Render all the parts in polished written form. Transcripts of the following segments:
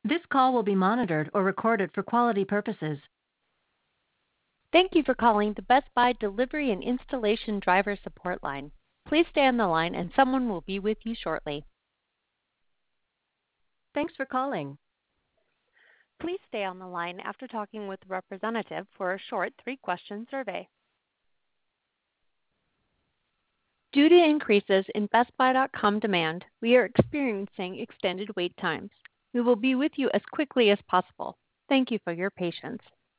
This call will be monitored or recorded for quality purposes. Thank you for calling the Best Buy Delivery and Installation Driver Support Line. Please stay on the line and someone will be with you shortly. Thanks for calling. Please stay on the line after talking with the representative for a short 3-question survey. Due to increases in BestBuy.com demand, we are experiencing extended wait times. We will be with you as quickly as possible. Thank you for your patience.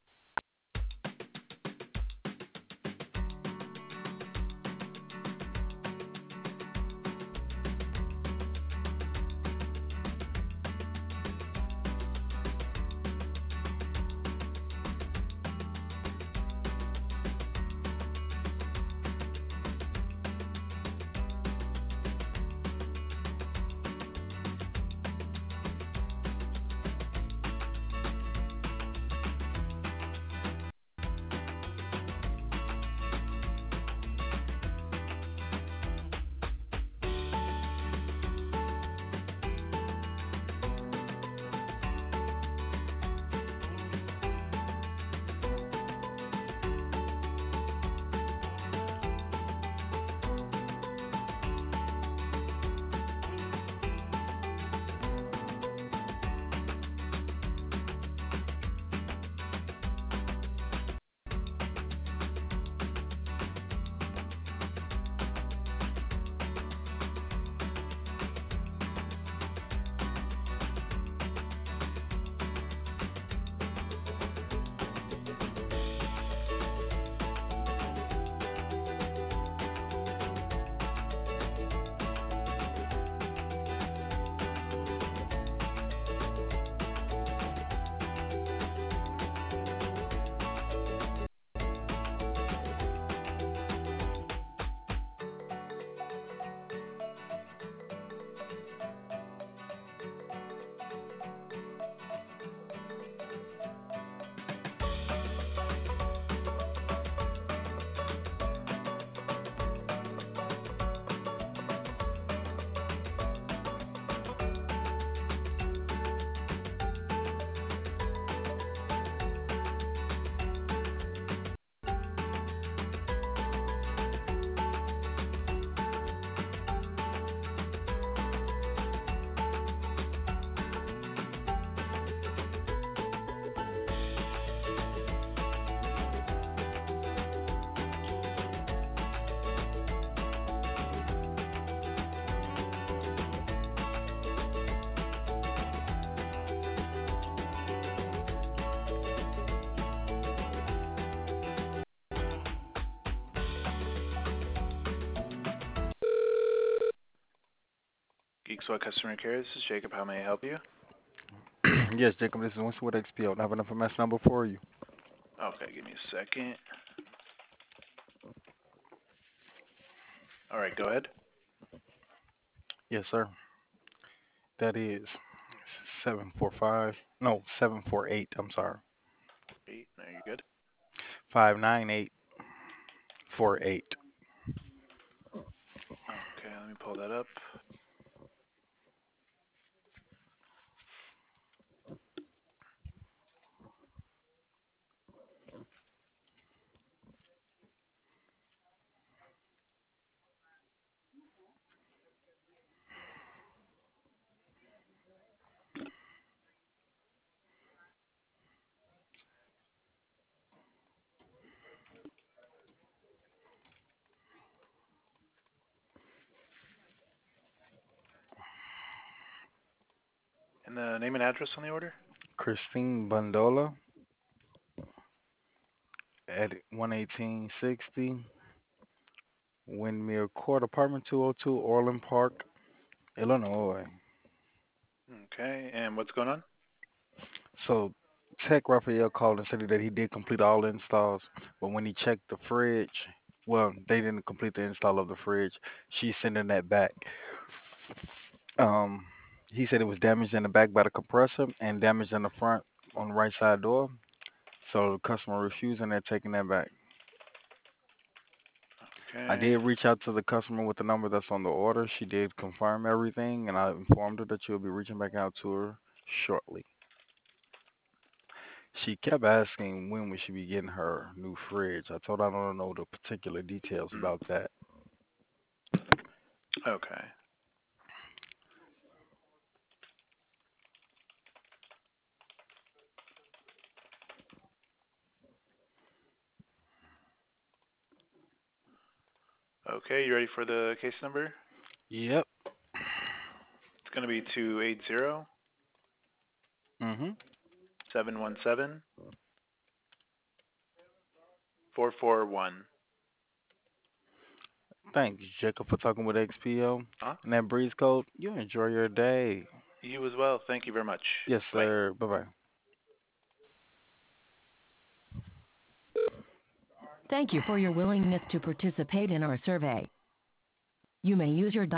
Geekswell Customer Care, this is Jacob. How may I help you? Yes, Jacob, this is Winston with XPO. I have an information number for you. Okay, give me a second. All right, go ahead. Yes, sir. That is 748, I'm sorry. 8, no, you're good. 59848. Okay, let me pull that up. And the name and address on the order? Christine Bandola at 11860 Windmill Court, apartment 202, Orland Park, Illinois. Okay, and what's going on? So, Tech Raphael called and said that he did complete all the installs, but when he checked the fridge, well, they didn't complete the install of the fridge. She's sending that back. Um, he said it was damaged in the back by the compressor and damaged in the front on the right side door. So the customer refused and they're taking that back. I Okay. did reach out to the customer with the number that's on the order. She did confirm everything, and I informed her that you'll be reaching back out to her shortly. She kept asking when would she be getting her new fridge. I told her I don't know the particular details about that. Okay. Okay, you ready for the case number? Yep. It's going to be 280 Mhm. 717 441. Thanks, Jacob, for talking with XPO. Huh? And that breeze code, you enjoy your day. You as well. Thank you very much. Yes, Bye. sir. Bye bye. Thank you for your willingness to participate in our survey. You may use your